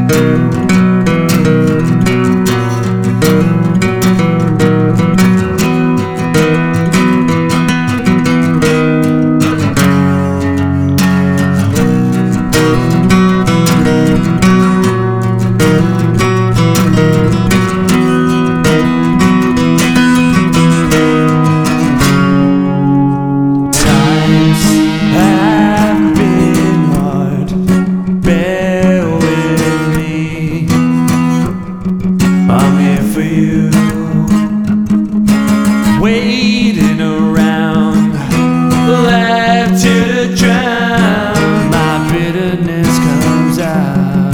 Waiting around, left to drown. My bitterness comes out.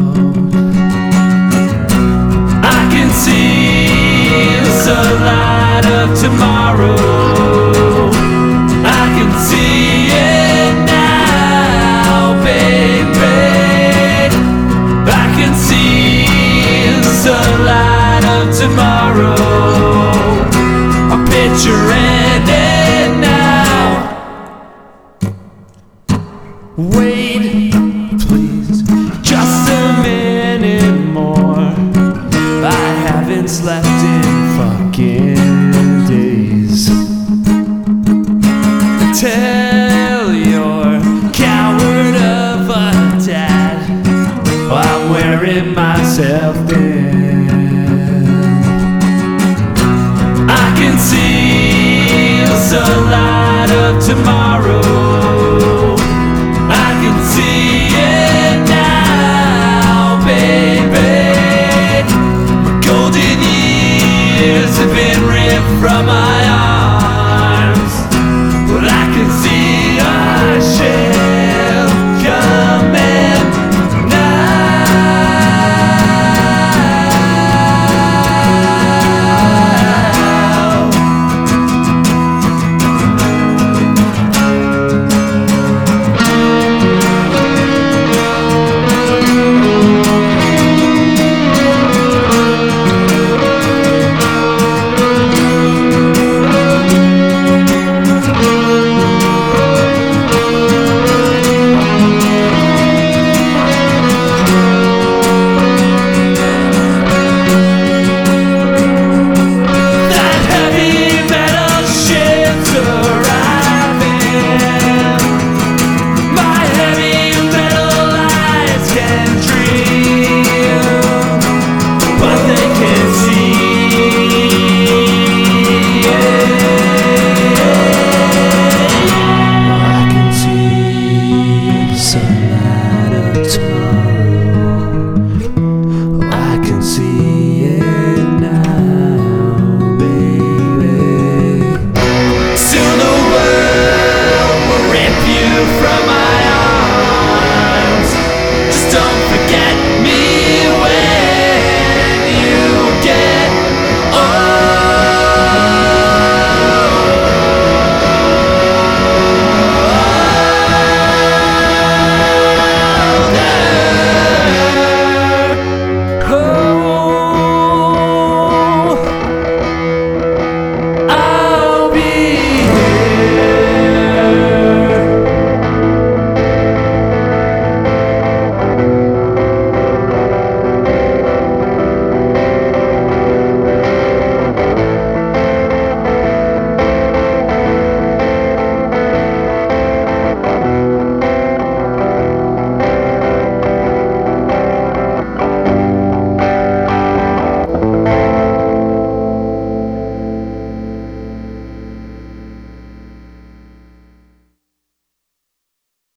I can see the light of tomorrow. I can see it now, baby. I can see the light of tomorrow. Picturing it now. Wait, please, just a minute more. I haven't slept in fucking days. Tell your coward of a dad I'm wearing myself thin. I can see the light of tomorrow.